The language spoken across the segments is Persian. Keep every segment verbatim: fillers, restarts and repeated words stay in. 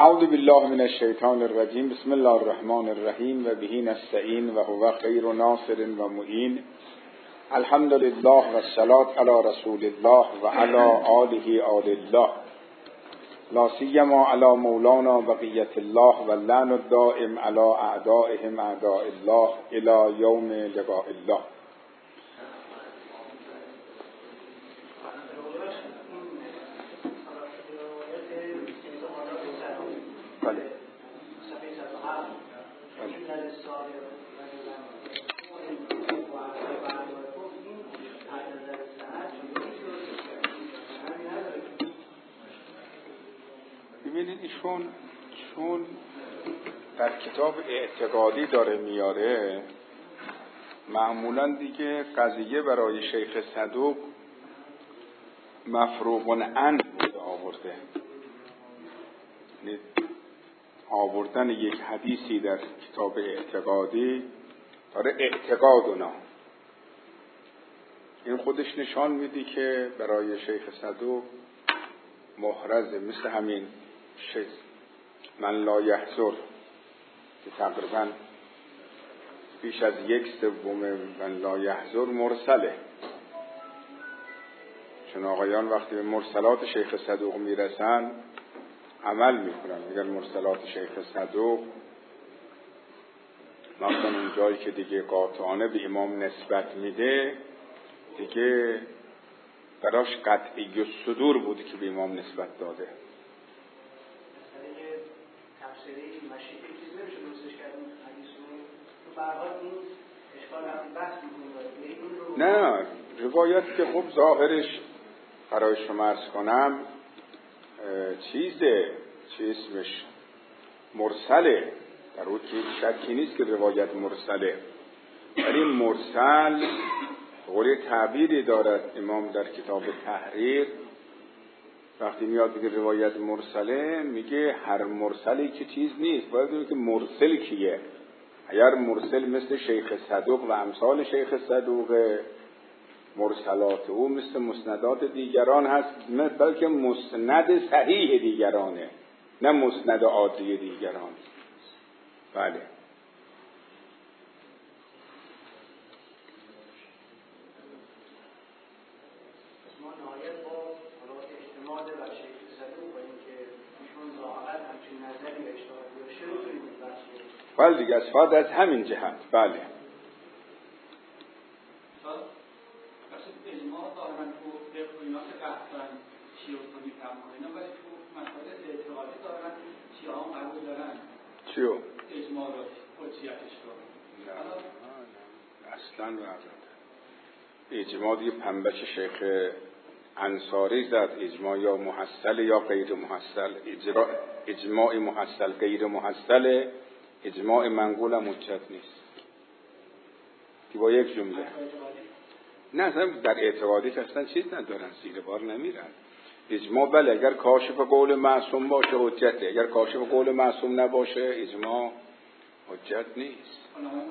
اعوذ بالله من الشیطان الرجیم. بسم الله الرحمن الرحیم و به نستعین و هو خیر ناصر و معین. الحمد لله و الصلاة علی رسول الله و علی آله آل الله، لا سیما علی مولانا بقیت الله و اللعن الدائم علی اعدائهم اعداء الله الی یوم لقاء الله. بله. ببینید ایشون چون در کتاب اعتقادی داره میاره، معمولا دیگه قضیه برای شیخ صدوق مفروغ عنه بوده آورده، آوردن یک حدیثی در کتاب اعتقادی داره اعتقادنا، این خودش نشان میده که برای شیخ صدوق محرزه. مثل همین شیخ من لا یحضر که تقریبا بیش از یک سوم من لا یحضر مرسله، چون آقایان وقتی به مرسلات شیخ صدوق میرسن عمل میکنن. میگن مرسلات شیخ صدوق مثلا اون جایی که دیگه قاطعانه به امام نسبت میده دیگه براش قطعی صدور بوده که به امام نسبت داده. تفسیری مشیعه چیز نمیشه نوشش کردن حدیثو تو برحال این اشکال هم بحث میکنه. نه روایت که خب ظاهرش برای شما عرض کنم چیزه، چی اسمش مرسله، در اون که شکی نیست که روایت مرسله، ولی مرسل قولی تعبیری دارد امام در کتاب تحریر. وقتی میاد بگه روایت مرسله میگه هر مرسلی که چیز نیست، باید بگه که مرسل کیه. اگر مرسل مثل شیخ صدوق و امثال شیخ صدوق، مرسلات او مثل مسندات دیگران هست، بلکه مسند صحیح دیگرانه، نه مسند عادی دیگران. بله. بله دیگه از فاد از همین جهت. بله اجماع دارن تو اقوینات قهطن چی رو کنی فرماینا، ولی تو مسائل اعتقادی دارن چی ها هم قبول دارن چیو؟ اجماع رو حجیتش رو نه نه اصلا نزد. اجماع دیگه پنبش شیخ انصاری زد، اجماع یا محصل یا غیر محصل. اجرا... اجماع محصل غیر محصل، اجماع منقول هم حجت نیست که با یک جمله. نه اصلا در اعتقادی که اصلا چیز ندارن، زیر بار نمیرن. اجماع بله اگر کاشف قول معصوم باشه حجته، اگر کاشف قول معصوم نباشه اجماع حجت نیست.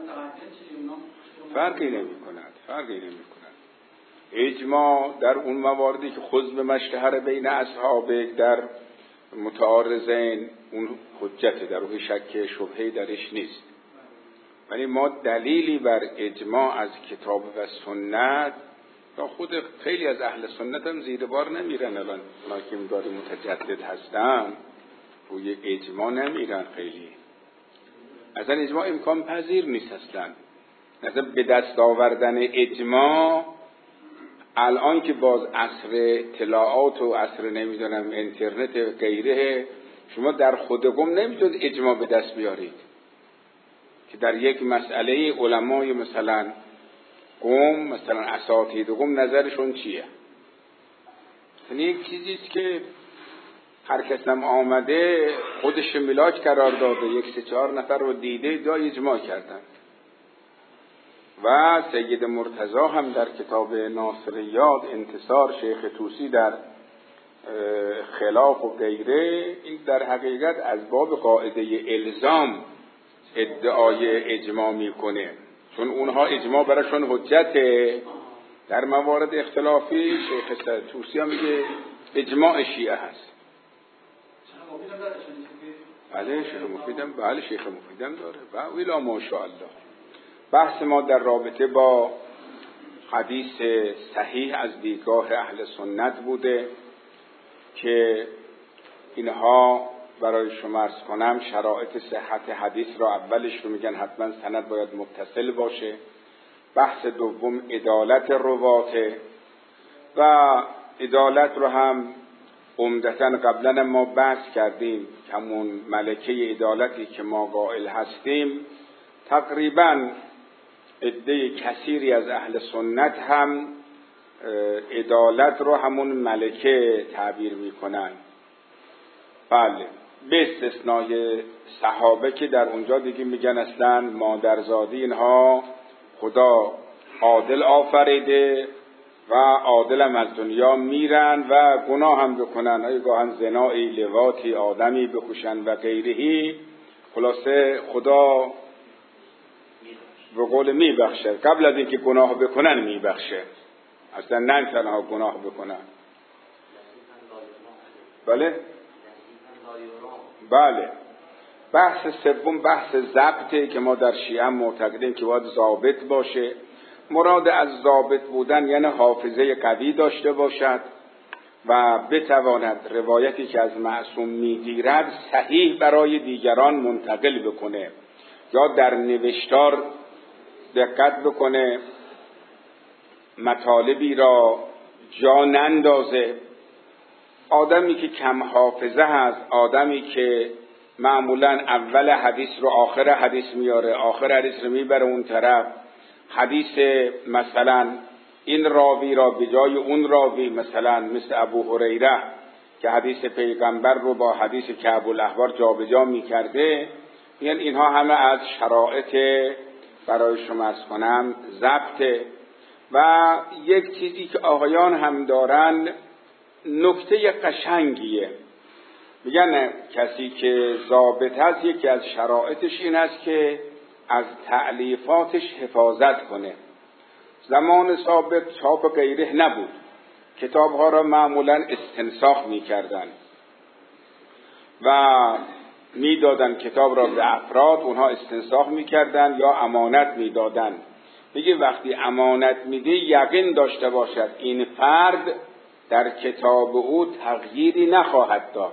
فرقی نمی کند فرقی نمی کند. اجماع در اون مواردی که خود به مشتهر بین اصحاب در متعارضین اون حجته، در اون شک شبهه درش نیست. ولی ما دلیلی بر اجماع از کتاب و سنت، تا خود خیلی از اهل سنت هم زیر بار نمیرن، الان اونا که مدار متجدد هستن روی اجماع نمیرن خیلی. اصلا اجماع امکان پذیر نیست اصلا. اصلا به دست آوردن اجماع الان که باز عصر اطلاعات و عصر نمیدونم اینترنت و غیره، شما در خودکم نمیتونید اجماع به دست بیارید که در یک مسئله علمای مثلا قوم، مثلا اساتید قوم نظرشون چیه. یعنی یک چیزیست که هر کس هم آمده خودش ملاک قرار داده، یک سه چهار نفر رو دیده دا اجماع کردن. و سید مرتضی هم در کتاب ناصریات انتصار شیخ طوسی در خلاف و غیره، این در حقیقت از باب قاعده الزام ادعای اجماع میکنه، چون اونها اجماع براشون حجته. در موارد اختلافی شیخ طوسی هم میگه اجماع شیعه هست. بله شیخ مفیدم بله شیخ مفیدم داره و الا ماشاءالله. بحث ما در رابطه با حدیث صحیح از دیدگاه اهل سنت بوده که اینها برای شما عرض کنم شرایط صحت حدیث را اولش رو میگن حتما سند باید متصل باشه. بحث دوم عدالت رواته و عدالت رو هم عمدتاً قبلا ما بحث کردیم که همون ملکه عدالتی که ما قائل هستیم تقریباً عده کثیری از اهل سنت هم عدالت رو همون ملکه تعبیر میکنن. بله به استثنای صحابه که در اونجا دیگه میگن اصلا مادرزادی اینها خدا عادل آفریده و عادل هم از دنیا میرن و گناه هم بکنن، ای گاهن زنایی لواطی آدمی بکشن و غیرهی، خلاصه خدا به قول میبخشه قبل از اینکه گناه بکنن میبخشه، اصلا نه تنها گناه بکنن. بله بله. بحث سوم بحث ضبطه که ما در شیعه معتقدیم که باید ضابط باشه. مراد از ضابط بودن یعنی حافظه قوی داشته باشد و بتواند روایتی که از معصوم میگیرد صحیح برای دیگران منتقل بکنه یا در نوشتار دقت بکنه، مطالبی را جا نندازه. آدمی که کم حافظه هست، آدمی که معمولا اول حدیث رو آخر حدیث میاره، آخر حدیث رو میبره اون طرف، حدیث مثلا این راوی را به جای اون راوی، مثلا مثل ابو هریره که حدیث پیغمبر رو با حدیث کعب الاحبار جابجا میکرده، یعنی اینها همه از شرایط برای شما از کنم ضبطه. و یک چیزی که آقایان هم دارن نکته قشنگیه، میگن کسی که ضابط هست یکی از شرایطش این است که از تألیفاتش حفاظت کنه. زمان ثابت چاپ غیره نبود، کتابها را معمولا استنساخ میکردن و میدادن کتاب را به افراد، اونها استنساخ میکردن یا امانت میدادن. میگه وقتی امانت میده یقین داشته باشد این فرد در کتاب او تغییری نخواهد داد.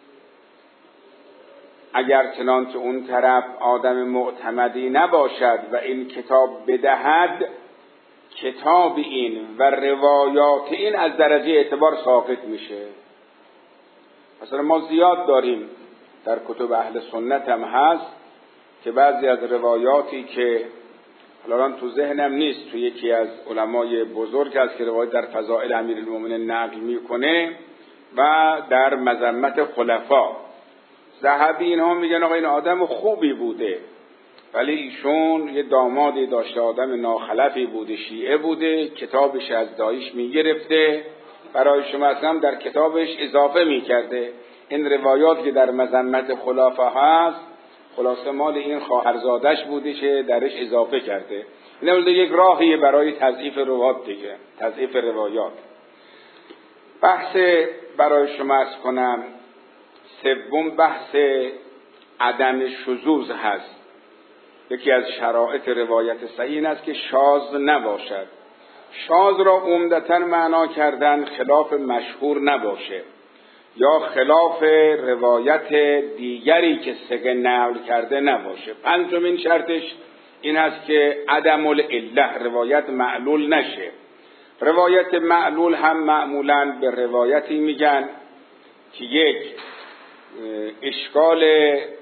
اگر چنانچه اون طرف آدم معتمدی نباشد و این کتاب بدهد، کتاب این و روایات این از درجه اعتبار ساقط میشه. مثلا ما زیاد داریم در کتب اهل سنت هم هست که بعضی از روایاتی که الان تو ذهنم نیست، تو یکی از علمای بزرگ هست که روایت در فضائل امیرالمومنین نقل میکنه و در مذمت خلفا. ذهبی اینها میگن آقا این آدم خوبی بوده ولی ایشون یه دامادی داشته آدم ناخلفی بوده، شیعه بوده، کتابش از دایش میگرفته، برای شما اصلا در کتابش اضافه میکرده. این روایات که در مذمت خلفا هست خلاصه مال این خواهرزادش بوده که درش اضافه کرده. این اول یک راهیه برای تضعیف روایات دیگه، تضعیف روایات. بحث برای شما عرض کنم سوم بحث عدم شذوذ هست. یکی از شرایط روایت صحیح این است که شاذ نباشد. شاذ را عمدتاً معنا کردن خلاف مشهور نباشه یا خلاف روایت دیگری که ثقه نقل کرده نباشه. پنجمین شرطش این است که عدم العله، روایت معلول نشه. روایت معلول هم معمولاً به روایتی میگن که یک اشکال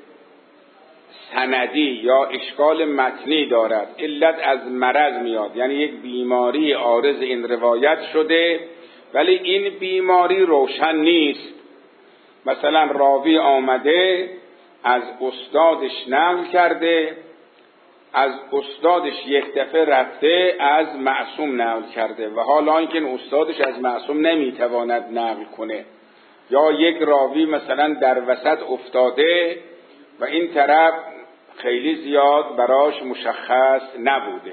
سندی یا اشکال متنی دارد، علت از مرض میاد، یعنی یک بیماری عارض این روایت شده ولی این بیماری روشن نیست. مثلا راوی آمده از استادش نقل کرده، از استادش یک دفعه رفته از معصوم نقل کرده و حالا اینکه این استادش از معصوم نمیتواند نقل کنه، یا یک راوی مثلا در وسط افتاده و این طرف خیلی زیاد براش مشخص نبوده.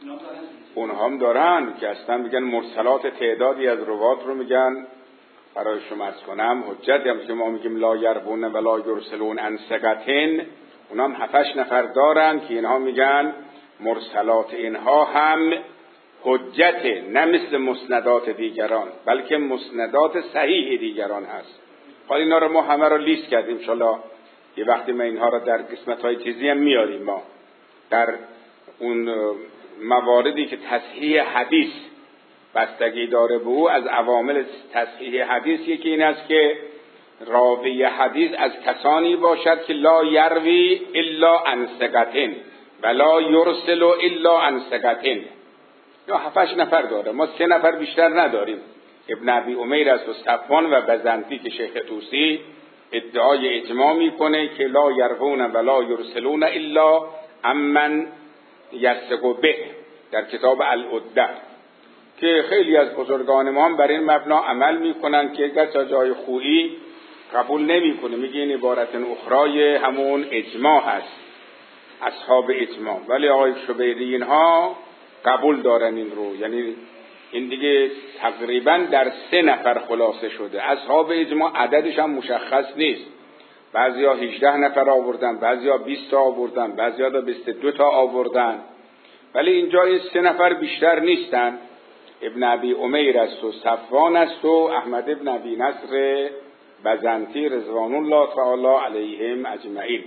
اونها هم دارن که اصلا میگن مرسلات تعدادی از روات رو میگن برای شما عرض کنم حجت هم که ما میگیم لا یربون و لا یرسلون عن ثقة، اونها هم هفتش نفر دارن که اینها میگن مرسلات اینها هم حجته، نه مثل مسندات دیگران بلکه مسندات صحیح دیگران هست. حالا اینا رو ما همه رو لیست کردیم، انشالله یه وقتی ما اینها رو در قسمت‌های چیزی هم میاریم. ما در اون مواردی که تصحیح حدیث بستگی داره به او، از عوامل تصحیح حدیث یکی این است که راوی حدیث از کسانی باشد که لا یروی الا عن ثقة و لا یرسل الا عن ثقة. یا هفتش نفر داره، ما سه نفر بیشتر نداریم. ابن ابی امیر است و صفوان و بزنتی که شیخ طوسی ادعای اجماع میکنه که لا یروون و لا یرسلون الا عمن یثق به در کتاب العده، که خیلی از بزرگان ما هم بر این مبنا عمل میکنن که اگر جای خویی قبول نمیکنه، میگه این عبارت اخرای همون اجماع هست، اصحاب اجماع. ولی آقای شبیری اینها قبول دارن این رو، یعنی این دیگه تقریبا در سه نفر خلاصه شده. اصحاب اجماع عددش هم مشخص نیست، بعضیا هجده نفر آوردن، بعضیا بیست تا آوردن، بعضیا دا بیست و دو تا آوردن، ولی اینجا این سه نفر بیشتر نیستن. ابن ابی امیر است و صفوان است و احمد ابن ابی نصر بزنتی رضوان الله تعالی علیهم اجمعین.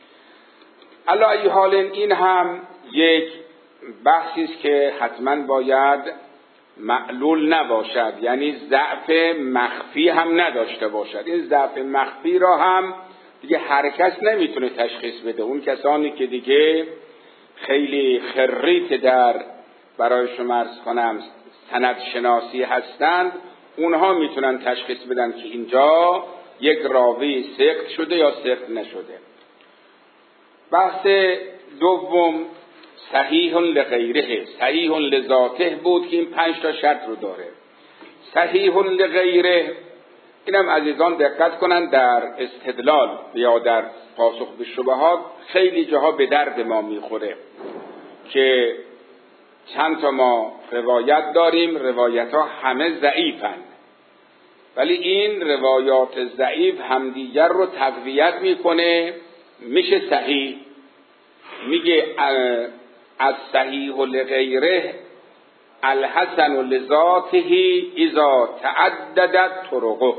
علی ای حال این هم یک بحثی است که حتما باید معلول نباشد، یعنی ضعف مخفی هم نداشته باشد. این ضعف مخفی را هم دیگه هر کس نمیتونه تشخیص بده. اون کسانی که دیگه خیلی خریت در برای شما عرض کنم سند شناسی هستند، اونها میتونن تشخیص بدن که اینجا یک راوی سقط شده یا سقط نشده. بحث دوم صحیح لغیره، صحیح لذاته بود که این پنج تا شرط رو داره. صحیح لغیره اینم عزیزان دقت کنن، در استدلال یا در پاسخ به شبهات خیلی جاها به درد ما میخوره که چند تا ما روایت داریم، روایت ها همه ضعیفن، ولی این روایات ضعیف همدیگر رو تقویت میکنه، میشه صحیح. میگه از صحیح لغیره الحسن لذاته اذا تعددت طرقه.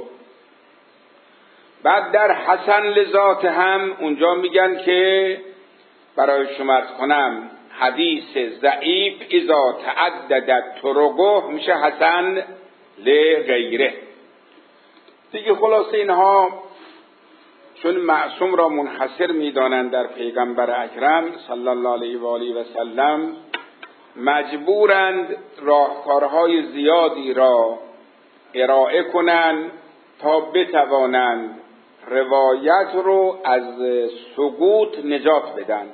بعد در حسن لذات هم اونجا میگن که برای شما عرض کنم حدیث ضعیف اذا تعددت طرقه میشه حسن لغیره. دیگه خلاصه اینها چون معصوم را منحصر میدانند در پیغمبر اکرم صلی الله علیه و آله و سلم، مجبورند راهکارهای زیادی را ارائه کنند تا بتوانند روایت رو از سقوط نجات بدن.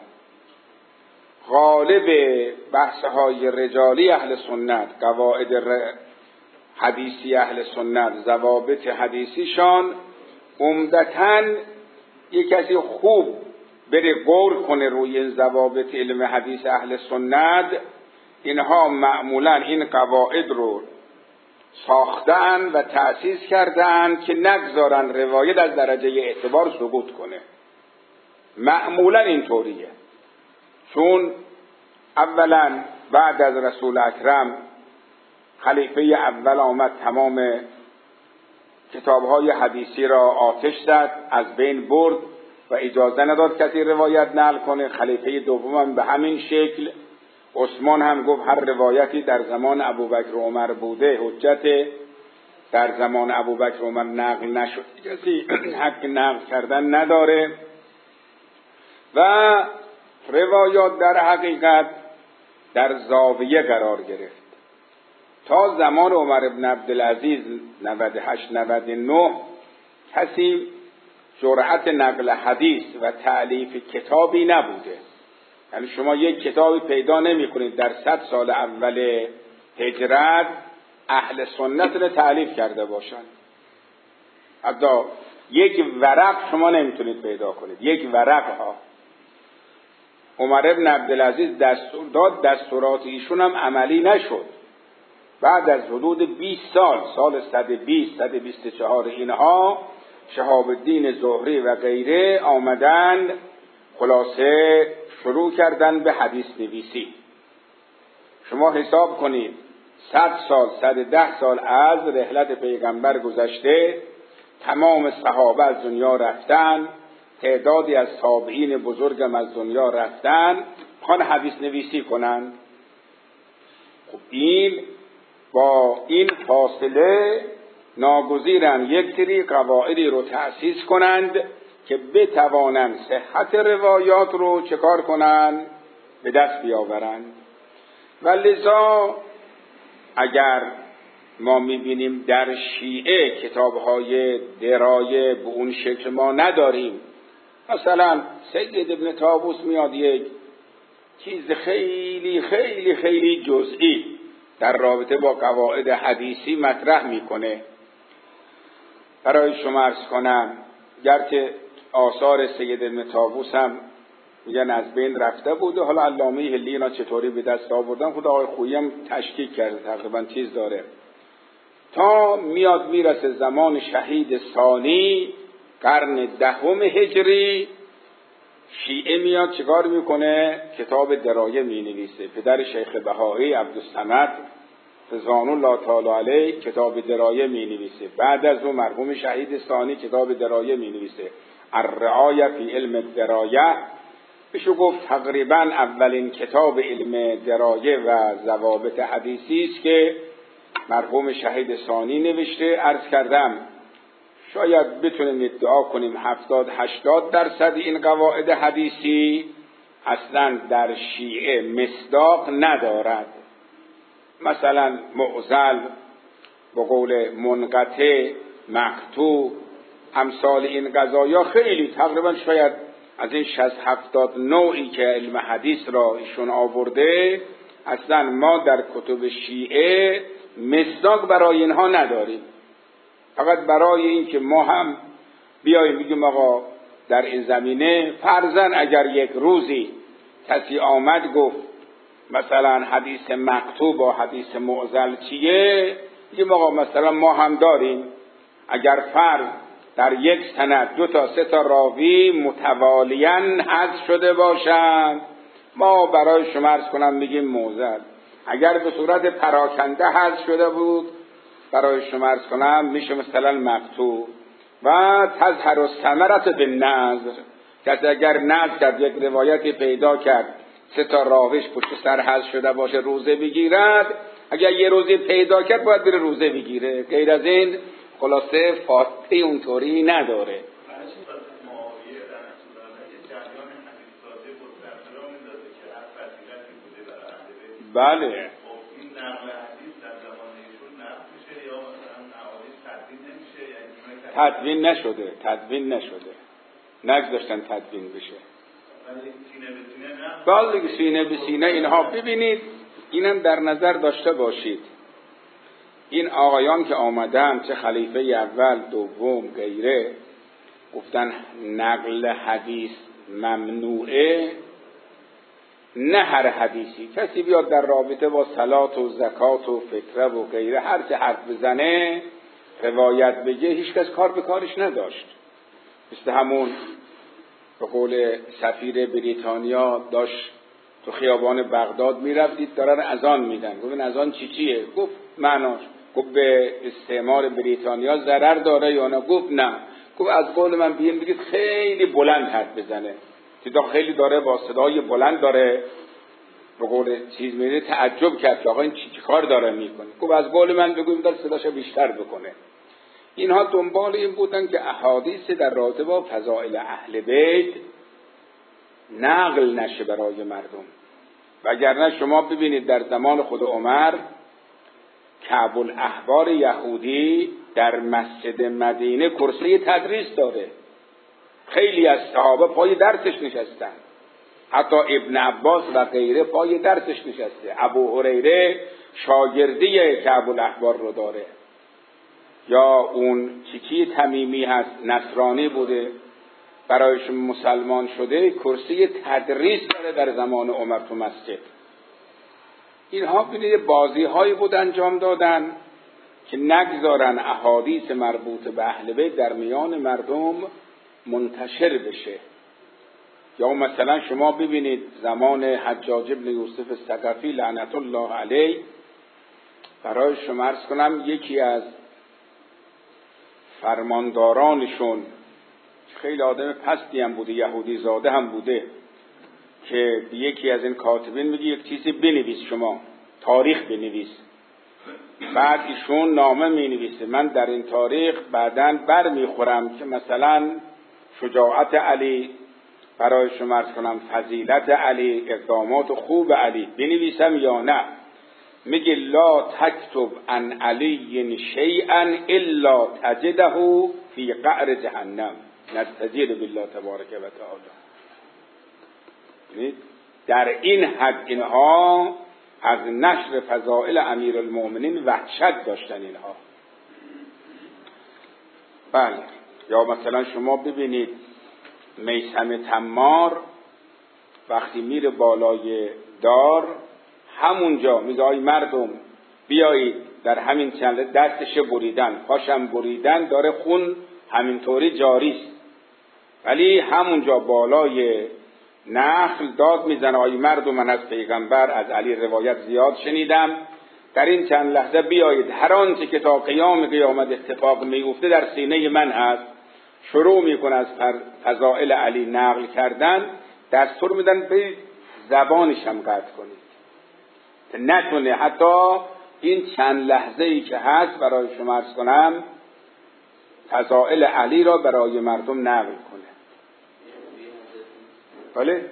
غالب بحث‌های رجالی اهل سنت، قواعد حدیثی اهل سنت، ضوابط حدیثیشان عمدتاً یک کسی خوب بره غور کنه روی این ضوابط علم حدیث اهل سنت، اینها معمولاً این قواعد رو ساختن و تأسیس کردن که نگذارن روایت از درجه اعتبار سقوط کنه. معمولاً اینطوریه، چون اولا بعد از رسول اکرم خلیفه اول آمد، تمام کتاب‌های حدیثی را آتش زد، از بین برد و اجازه نداد کسی روایت نقل کنه. خلیفه دوم هم به همین شکل. عثمان هم گفت هر روایتی در زمان ابوبکر و عمر بوده حجت، در زمان ابوبکر و عمر نقل نشد کسی حق نقل کردن نداره. و روایات در حقیقت در زاویه قرار گرفت تا زمان عمر بن عبدالعزیز نود و هشت نود و نه کسی جرأت نقل حدیث و تألیف کتابی نبوده. یعنی شما یک کتابی پیدا نمی کنید در صد سال اول هجرت اهل سنت رو تألیف کرده باشند. حتی یک ورق شما نمیتونید پیدا کنید، یک ورق ها. عمر ابن عبدالعزیز دستور داد، دستورات ایشون هم عملی نشد. بعد از حدود بیست سال، سال صد و بیست صد و بیست و چهار اینها، شهاب الدین زهری و غیره آمدن خلاصه شروع کردن به حدیث نویسی. شما حساب کنید صد سال، صد و ده سال از رحلت پیغمبر گذشته، تمام صحابه از دنیا رفتن، تعدادی از تابعین بزرگم از دنیا رفتن، خوان حدیث نویسی کنند. خب این با این فاصله ناگزیرن یک سری قواعدی رو تأسیس کنند که بتوانند صحت روایات رو چکار کنند؟ به دست بیاورند. و لذا اگر ما میبینیم در شیعه کتابهای درایه به اون شکل ما نداریم، مثلا سید ابن طاووس میاد یک چیز خیلی خیلی خیلی جزئی در رابطه با قواعد حدیثی مطرح میکنه. برای شما عرض کنم گرچه آثار سید ابن طاووس هم میگن از بین رفته بوده، حالا علامه حلی اینا چطوری به دست آوردن، خود آقای خویی هم تشکیک کرده، تقریبا چیز داره. تا میاد میرسه زمان شهید ثانی قرن دهم هجری، شیعه میاد چیکار میکنه؟ کتاب درایه مینویسه. پدر شیخ بهایی عبدالصمد رضوان الله تعالی علیه کتاب درایه مینویسه. بعد از اون مرحوم شهید ثانی کتاب درایه مینویسه، الرعایه فی علم درایه. بشو گفت تقریبا اولین کتاب علم درایه و ضوابط حدیثی است که مرحوم شهید ثانی نوشته. عرض کردم شاید بتونیم ادعا کنیم هفتاد هشتاد درصد این قواعد حدیثی اصلا در شیعه مصداق ندارد. مثلا معضل، به قول منقطع، مقطوع، امثال این قضایا خیلی، تقریبا شاید از این شصت هفتاد نوعی که علم حدیث را ایشون آورده اصلا ما در کتب شیعه مصداق برای اینها نداریم. فقط برای این که ما هم بیاییم بگیم آقا در این زمینه فرضاً اگر یک روزی کسی آمد گفت مثلا حدیث مقطوع با حدیث معضل چیه، بگیم آقا مثلا ما هم داریم. اگر فرض در یک سند دو تا سه تا راوی متوالیاً حذف شده باشند، ما برای شما عرض کنم میگیم معضل. اگر به صورت پراکنده حذف شده بود برای شما عرض کنم میشه مثلا مقطوع. و تظهر الثمرة بالنظر، کسی اگر نظر کرد یک روایتی پیدا کرد سه تا راویش پشت سر حذف شده باشه روزه بگیرد، اگر یه روزی پیدا کرد باید بره روزه بگیره، غیر از این خلاصه فاتحه اونطوری نداره. بله تدوین نشده، تدوین نشده، نگذاشتن تدوین بشه. بله سینه به سینه اینها. ببینید اینم در نظر داشته باشید، این آقایان که آمدن چه خلیفه اول دوم غیره گفتن نقل حدیث ممنوعه، نه هر حدیثی. کسی بیاد در رابطه با صلات و زکات و فطره و غیره هر چه حرف بزنه روایت بگه، هیچ کس کار به کارش نداشت. مثل همون به قول سفیر بریتانیا داشت تو خیابان بغداد میرفتید دارن اذان میدن، گفتن اذان چی چیه؟ گفت معناش. گفت به استعمار بریتانیا ضرر داره یا نه؟ گفت نه. گفت از قول من بیان بگید خیلی بلند حرف بزنه، تا خیلی داره با صدای بلند داره به قول چیز میره. تعجب کرد که آقا این چی کار داره میکنه؟ گفت از قول من بگویم داره صداشو بیشتر بکنه. اینها دنبال این بودن که احادیث در رابطه با فضائل اهل بیت نقل نشه برای مردم. وگرنه شما ببینید در زمان خود عمر کعب الاحبار یهودی در مسجد مدینه کرسی تدریس داره، خیلی از صحابه پای درسش نشستن، حتی ابن عباس و غیره پای درسش نشسته. ابو هریره شاگردی کعب الاحبار رو داره. یا اون چیچی تمیمی هست نصرانی بوده، برایشون مسلمان شده کرسی تدریس داره در زمان عمر تو مسجد. اینها بینید بازی هایی بود انجام دادن که نگذارن احادیث مربوط به اهل بیت در میان مردم منتشر بشه. یا مثلا شما ببینید زمان حجاج ابن یوسف الثقفی لعنت الله علیه، برای شما عرض کنم یکی از فرماندارانشون خیلی آدم پستی هم بوده، یهودی زاده هم بوده، که یکی از این کاتبین میگه یک چیزی بنویس، شما تاریخ بنویس. بعد ایشون نامه مینویسه من در این تاریخ بعداً بر میخورم که مثلا شجاعت علی، برای شما عرض کنم فضیلت علی، اقدامات خوب علی بنویسم یا نه. میگه لا تکتب عن علی شیئا الا تجده فی قعر جهنم نستجیر بالله تبارک و تعالی. در این حد اینها از نشر فضائل امیرالمؤمنین وحشت داشتن اینها. بله. یا مثلا شما ببینید میثم تمار وقتی میره بالای دار، همونجا میگه آی مردم بیایید، در همین چند دستش بریدن، پاشم بریدن، داره خون همینطوری جاری است، ولی همونجا بالای نخل داد میزنه آی مردم من از پیغمبر از علی روایت زیاد شنیدم، در این چند لحظه بیایید هر آنچه که تا قیام قیامت اتفاق میفته در سینه من هست. شروع میکنه از فضائل علی نقل کردن، دستور میدن به زبانش هم قطع کنید نتونه حتی این چند لحظه ای که هست برای شما عرض کنم فضائل علی را برای مردم نقل کنه. بله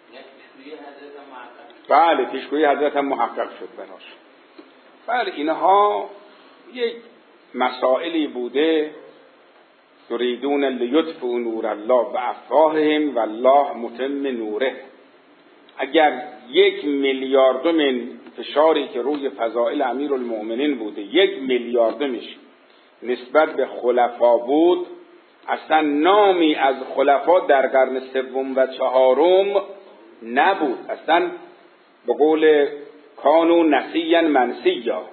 بله پیشگویی حضرت هم محقق شد بناش. بله اینها یک مسائلی بوده. یریدون لیطفئوا نور الله بافواههم والله متم نوره. اگر یک میلیاردم فشاری که روی فضائل امیرالمؤمنین بوده، یک میلیاردمش نسبت به خلفا بود، اصلا نامی از خلفا در قرن سوم و چهارم نبود. اصلا به قول کانوا نسیا منسیا.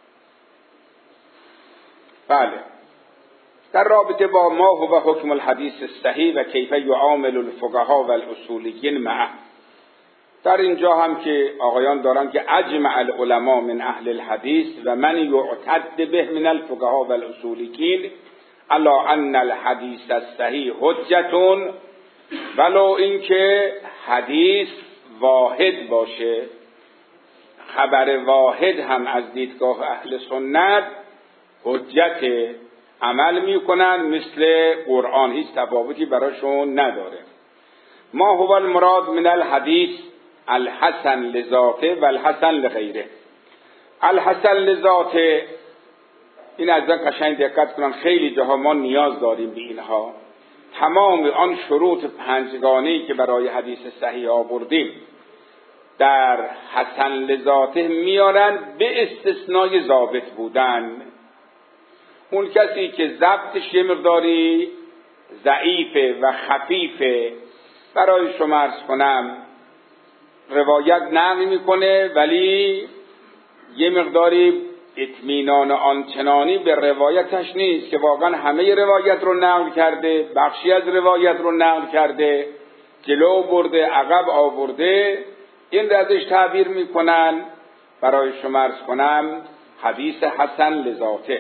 بله. در رابطه با ما هو حکم الحدیث الصحیح و کیف یعامل الفقها و الاصولیین معه، در اینجا هم که آقایان دارن که اجمع العلماء من اهل الحدیث و من یعتد به من الفقها و الاصولیین علی ان الحدیث الصحیح حجتون، ولو اینکه حدیث واحد باشه، خبر واحد هم از دیدگاه اهل سنت حجت عمل میکنن مثل قرآن، هیچ تفاوتی براشون نداره. ما هو المراد من الحدیث الحسن لذاته و الحسن لغیره. الحسن لذاته این از قشنگ دقت کنن، خیلی جاها ما نیاز داریم به اینها. تمام آن شروط پنجگانه‌ای که برای حدیث صحیح آوردیم در حسن لذاته میارن به استثنای ضابط بودن. اون کسی که ضبطش یه مقداری ضعیفه و خفیفه، برای شما عرض کنم روایت نقل میکنه ولی یه مقداری اطمینان آنچنانی به روایتش نیست که واقعا همه روایت رو نقل کرده، بخشی از روایت رو نقل کرده، جلو برده، عقب آورده، این رو ازش تعبیر میکنن برای شما عرض کنم حدیث حسن لذاته.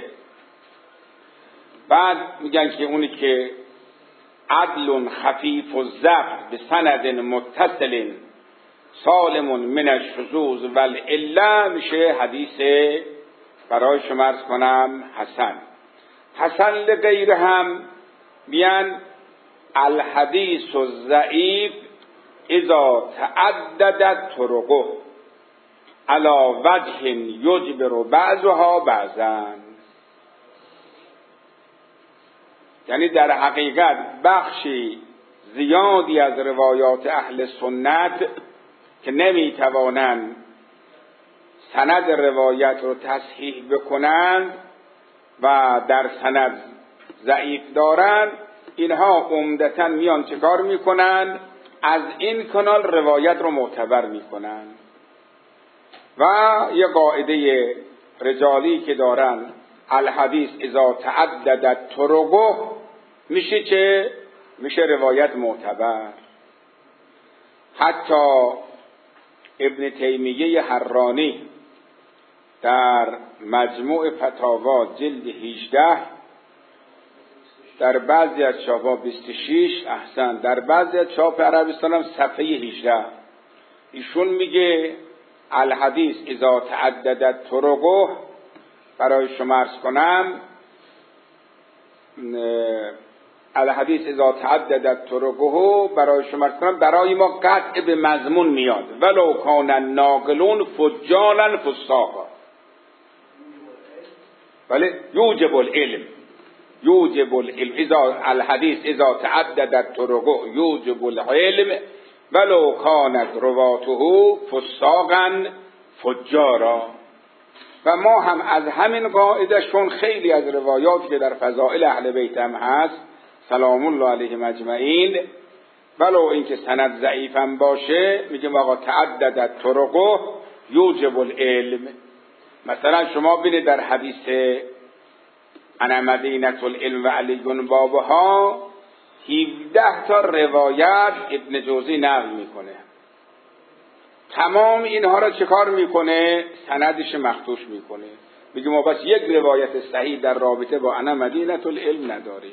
بعد میگن که اونی که عدل خفیف و ضبط به سند متصل سالم من الشذوذ والعله میشه حدیث برای شما عرض کنم حسن. حسن لغیر هم بیان الحدیث الضعیف اذا تعددت طرقه علی وجه یجبر بعضها بعضا. یعنی در حقیقت بخشی زیادی از روایات اهل سنت که نمیتوانند سند روایت رو تصحیح بکنند و در سند ضعیف دارند، اینها عمدتاً میان چه کار میکنن؟ از این کانال روایت رو معتبر میکنن و یه قاعده رجالی که دارن الحدیث اذا تعددت طرقه میشه چه؟ میشه روایت معتبر. حتی ابن تیمیه حرانی در مجموع فتاوا جلد هجده در بعضی از چاپ‌ها بیست و شش احسن در بعضی از چاپ عربستان هم صفحه هجده ایشون میگه الحدیث اذا تعددت طرقه، برای شما عرض کنم الحدیث اذا تعددت طرقه برای شما عرض کنم برای ما قطع به مضمون میاد ولو کان الناقلون فجالا فساقا، ولی یوجب العلم یوجب العلم اذا الحدیث اذا تعددت طرقه یوجب العلم ولو کانت رواته فساقا فجارا. و ما هم از همین قاعدهشون خیلی از روایات که در فضائل اهل بیت هم هست سلام الله علیهم اجمعین، ولو اینکه سند ضعیف هم باشه میگیم آقا تعددت طرقه یوجب العلم. مثلا شما ببینید در حدیث انا مدینة العلم و علی بابها هفده تا روایت ابن جوزی نقل میکنه، تمام اینها را چه کار میکنه؟ سندش مخدوش میکنه، میگه ما بس یک روایت صحیح در رابطه با انا مدینة العلم نداریم.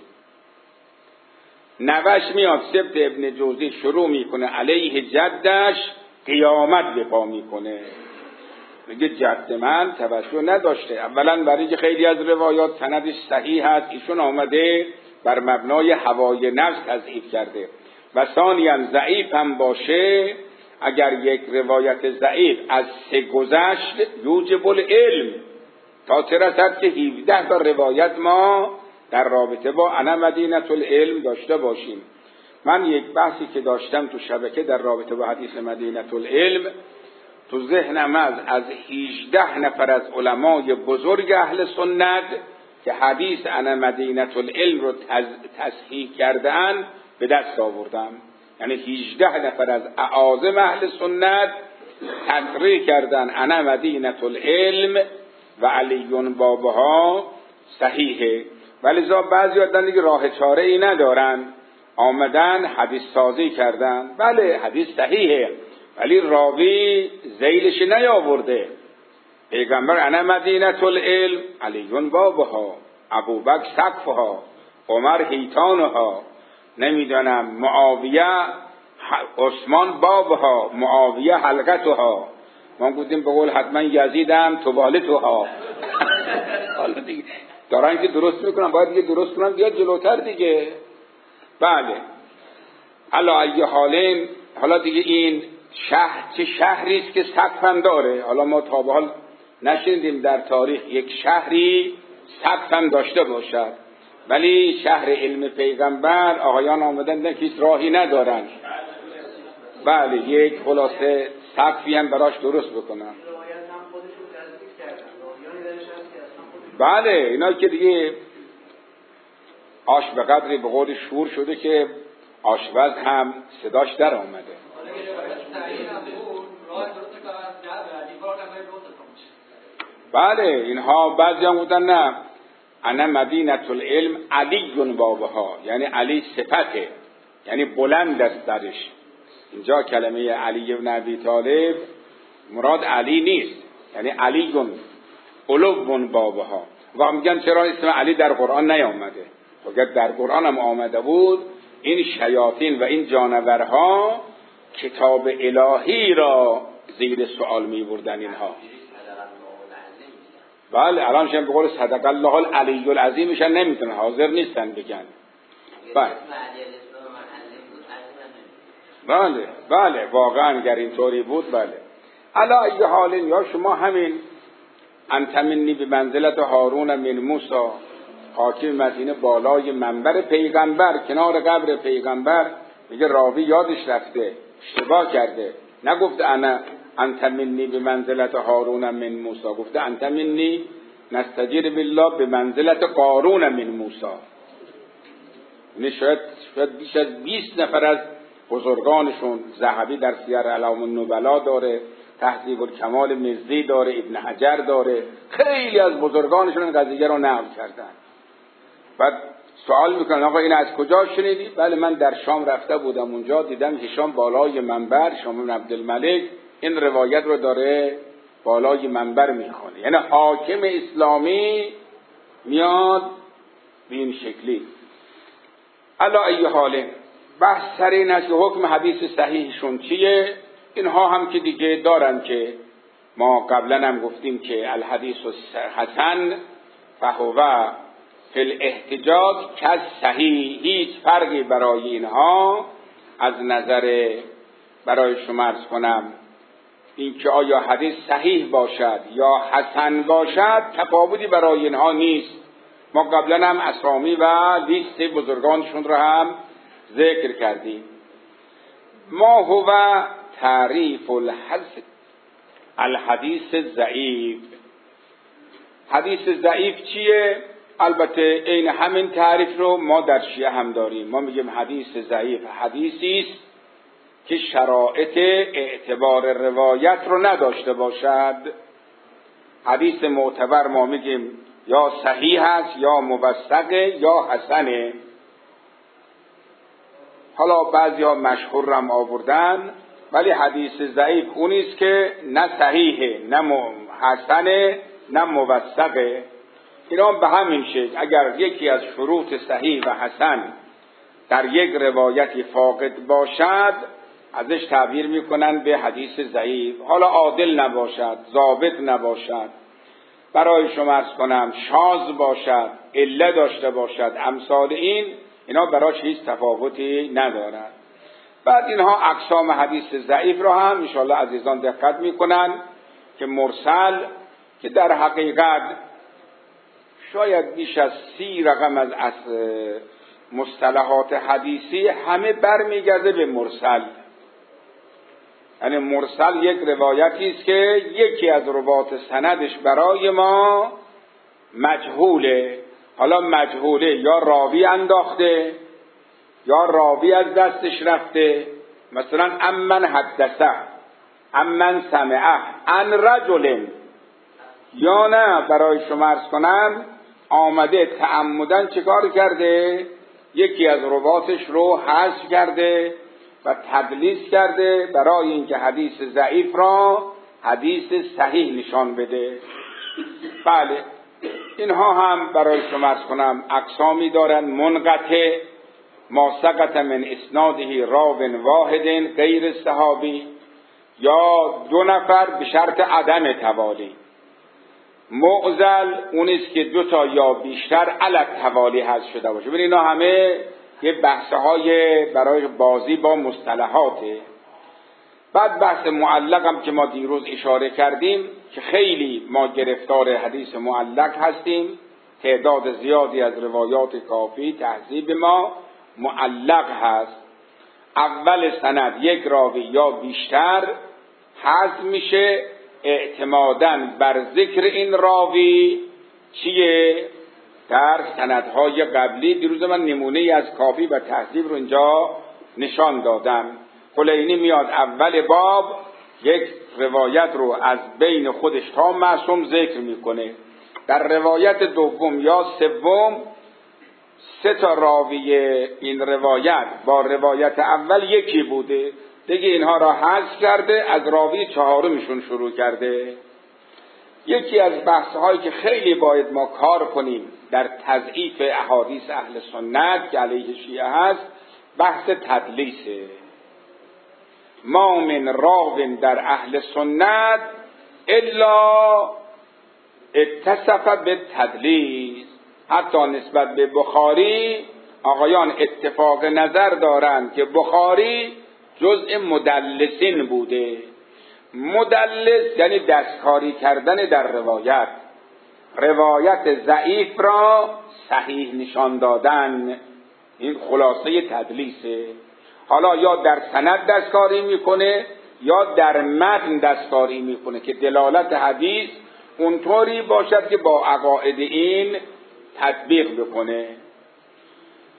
نوش میاد سبت ابن جوزی شروع میکنه علیه جدش قیامت به پا میکنه، میگه جد من توجه نداشته، اولا برای که خیلی از روایات سندش صحیح هست ایشون آمده بر مبنای هوای نفس تضعیف کرده، و ثانیاً ضعیف هم باشه اگر یک روایت ضعیف از سه گذشت یوجب العلم تا چه رسد که هفده تا روایت ما در رابطه با انا مدینة العلم داشته باشیم. من یک بحثی که داشتم تو شبکه در رابطه با حدیث مدینة العلم تو ذهنم از از هجده نفر از علمای بزرگ اهل سنت که حدیث انا مدینة العلم رو تصحیح کردن به دست آوردم، یعنی هجده نفر از اعاظم اهل سنت تقریر کردن انا مدینة العلم و علی بابها صحیحه، ولذا بعضی آدم دیگه راه چاره ای ندارن آمدن حدیث سازی کردن. بله حدیث صحیحه ولی راوی ذیلش نیاورده. پیغمبر انا مدینة العلم علی بابها، ابوبکر سقفها، عمر حیطانها، نمیدانم معاویه عثمان بابها، معاویه حلقتها، ما گفتیم به قول حتما یزیدم توالتها. حالا دیگه دارن که درست میکنن باید دیگه درست کنن بیاد جلوتر دیگه. بله علا ای حالین، حالا دیگه این شهر چه شهری است که سقف هم داره؟ حالا ما تا به حال نشنیدیم در تاریخ یک شهری سقف هم داشته باشد، ولی شهر علم پیغمبر آقایان آمدن نه کس راهی ندارن، بله یک خلاصه سقفی هم براش درست بکنن. بله اینا که دیگه آش به قدری به قول شور شده که آشپز هم صداش در آمده. بله اینها بعضی هم بودن نه انا مدینة العلم علی بابها، یعنی علی صفته، یعنی بلند است درش. اینجا کلمه علی بن ابی طالب مراد علی نیست، یعنی علی علو بابها. و میگن چرا اسم علی در قرآن نیامده؟ اگر در قرآن هم آمده بود این شیاطین و این جانورها کتاب الهی را زیر سوال می بردن اینها. بله الان شما به قول صدق الله العلی العظیم میشن نمیتونن، حاضر نیستن بگن. بله بله بله واقعا اگر اینطوری بود بله. علا ای حال یا شما همین انت منی به منزلت هارون من موسی، حاکم مدینه بالای منبر پیغمبر کنار قبر پیغمبر، میگه راوی یادش رفته اشتباه کرده، نگفته انا انت منی به منزلت هارون من موسی، گفته انت منی نستجیر بالله به منزلت قارون من موسی. یعنی شاید شاید بیش از بیست نفر از بزرگانشون، ذهبی در سیر اعلام النبلا داره، تهذیب الکمال مزی داره، ابن حجر داره، خیلی از بزرگانشون این قضیه رو نقل کردن. بعد سوال میکنن آقا این از کجا شنیدی؟ بله من در شام رفته بودم، اونجا دیدم هشام بالای منبر، هشام بن عبدالملک این روایت رو داره بالای منبر میخونه. یعنی حاکم اسلامی میاد به این شکلی. علا ای حال بحث سر این است که حکم حدیث صحیحشون چیه. اینها هم که دیگه دارن که ما قبلا هم گفتیم که الحدیث حسن فهو فی الاحتجاج کز صحیح، هیچ فرقی برای اینها از نظر برای شما عرض کنم این که آیا حدیث صحیح باشد یا حسن باشد تفاوتی برای اینها نیست. ما قبلا هم اسامی و لیست بزرگانشون رو هم ذکر کردیم. ما هو تعریف الحدیث ضعیف. حدیث ضعیف چیه؟ البته این همین تعریف رو ما در شیعه هم داریم. ما میگیم حدیث ضعیف حدیثی است که شرایط اعتبار روایت رو نداشته باشد. حدیث معتبر ما میگیم یا صحیح است یا موثقه یا حسنه. حالا بعضی ها مشهور هم آوردن، ولی حدیث ضعیف اونی است که نه صحیحه نه حسنه نه موثقه. اینا به همین شکل اگر یکی از شروط صحیح و حسن در یک روایتی فاقد باشد ازش تعبیر میکنن به حدیث ضعیف. حالا عادل نباشد، ضابط نباشد، برای شما عرض کنم شاذ باشد، عله داشته باشد، امثال این، اینا براش هیچ تفاوتی ندارد. بعد اینها اقسام حدیث ضعیف را هم ان شاءالله عزیزان دقت میکنن که مرسل که در حقیقت شاید بیش از سی رقم از مصطلحات حدیثی همه برمیگرده به مرسل. یعنی مرسل یک روایتی است که یکی از روات سندش برای ما مجهوله. حالا مجهوله یا راوی انداخته یا راوی از دستش رفته، مثلا امن حدثه، امن سمعه، ان رجل، یا نه برای شما عرض کنم آمده تعمدن چه کار کرده؟ یکی از رواتش رو حذف کرده و تدلیس کرده برای اینکه حدیث ضعیف را حدیث صحیح نشان بده. بله اینها هم برای شما عرض کنم اقسامی دارن. منقطع، ما سقط من اسناده راو واحد غیر صحابی، یا دو نفر به شرط عدم توالی. معضل اونیست که دو تا یا بیشتر علت توالی حذف شده باشه. ببین اینا همه یه بحث‌های برای بازی با مصطلحاته. بعد بحث معلق هم که ما دیروز اشاره کردیم که خیلی ما گرفتار حدیث معلق هستیم. تعداد زیادی از روایات کافی تهذیب ما معلق هست. اول سند یک راوی یا بیشتر حذف میشه اعتماداً بر ذکر این راوی چیه؟ در سندهای قبلی دیروز من نمونه ای از کافی و تهذیب رو اینجا نشان دادم. کلینی میاد اول باب یک روایت رو از بین خودش تا معصوم ذکر میکنه. در روایت دوم یا سوم سه تا راوی این روایت با روایت اول یکی بوده، دیگه اینها را حذف کرده، از راوی چهارمشون شروع کرده. یکی از بحث‌هایی که خیلی باید ما کار کنیم در تضعیف احادیث اهل سنت که علیه شیعه هست بحث تدلیسه. ما من راو در اهل سنت الا اتصف به تدلیس. حتی نسبت به بخاری آقایان اتفاق نظر دارند که بخاری جزء مدلسین بوده. مدلس یعنی دستکاری کردن در روایت، روایت ضعیف را صحیح نشان دادن، این خلاصه تدلیسه. حالا یا در سند دستکاری میکنه یا در متن دستکاری میکنه که دلالت حدیث اونطوری باشد که با عقاید این تطبیق بکنه.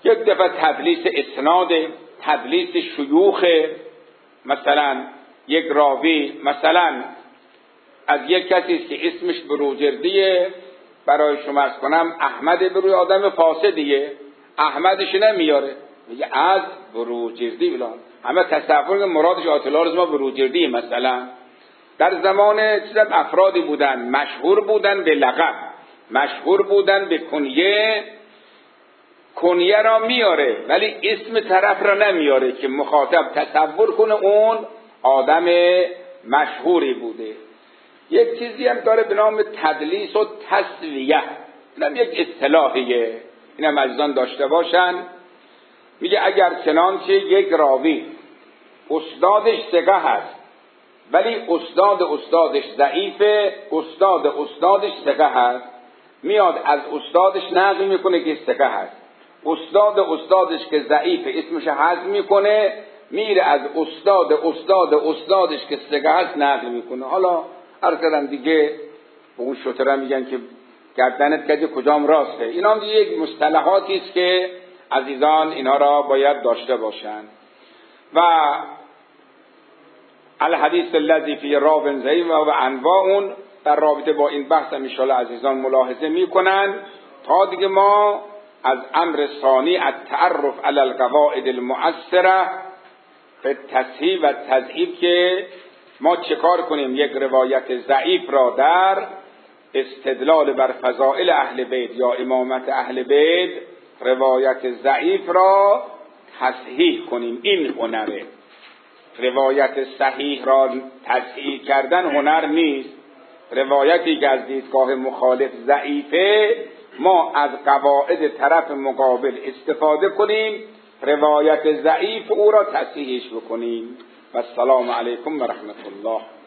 یک دفعه تدلیس اسناد، تدلیس شیوخ، مثلا یک راوی مثلا از یک کسی است که اسمش بروجردیه، برای شما عرض کنم احمد بروی آدم فاسدیه، احمدش نمیاره، میگه از بروجردی بلان، همه تصور که مرادش آتلارز ما بروجردی. مثلا در زمان چیزم افرادی بودن مشهور بودن به لقب، مشهور بودن به کنیه، کنیه را میاره ولی اسم طرف را نمیاره که مخاطب تصور کنه اون آدم مشهوری بوده. یک چیزی هم داره به نام تدلیس و تسویه، اینم یک اصطلاحیه، اینم عزیزان داشته باشن. میگه اگر چنانچه یک راوی استادش ثقه هست ولی استاد استادش ضعیفه، استاد استادش ثقه هست، میاد از استادش نقل میکنه که ثقه هست، استاد استادش که ضعیفه اسمش حذف میکنه، میره از استاد استاد استادش که ثقه هست نقل میکنه. حالا هر کدام دیگه به اون شتره میگن که گردنت کجا کجام راسته. اینا هم دیگه یک مصطلحاتی است که عزیزان اینها را باید داشته باشند. و الحدیث الذی فی راو ضعیف و انواع، در رابطه با این بحث ان شاء الله عزیزان ملاحظه میکنن تا دیگه ما از امر ثانی التعرف علی القواعد المؤثره به تصحیح و تضعیف که ما چه کار کنیم یک روایت ضعیف را در استدلال بر فضائل اهل بیت یا امامت اهل بیت روایت ضعیف را تصحیح کنیم. این هنره. روایت صحیح را تصحیح کردن هنر نیست. روایتی که از دیدگاه مخالف ضعیفه ما از قواعد طرف مقابل استفاده کنیم، روایت ضعیف او را تصحیحش بکنیم. و السلام علیکم و رحمت الله.